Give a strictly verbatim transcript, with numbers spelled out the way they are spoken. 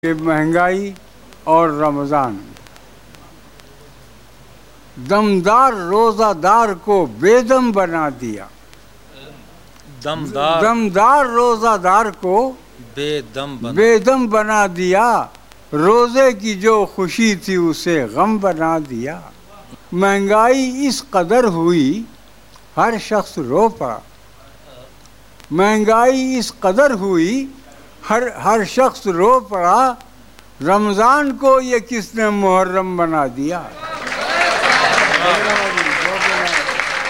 कि महंगाई और रमज़ान दमदार रोज़ादार को बेदम बना दिया। दमदार दमदार रोज़ादार को बेदम बना बेदम बना दिया। रोज़े की जो खुशी थी उसे गम बना दिया। महंगाई इस कदर हुई हर शख्स रो पड़ा। महंगाई इस कदर हुई हर हर शख्स रो पड़ा। रमज़ान को ये किसने मुहर्रम बना दिया।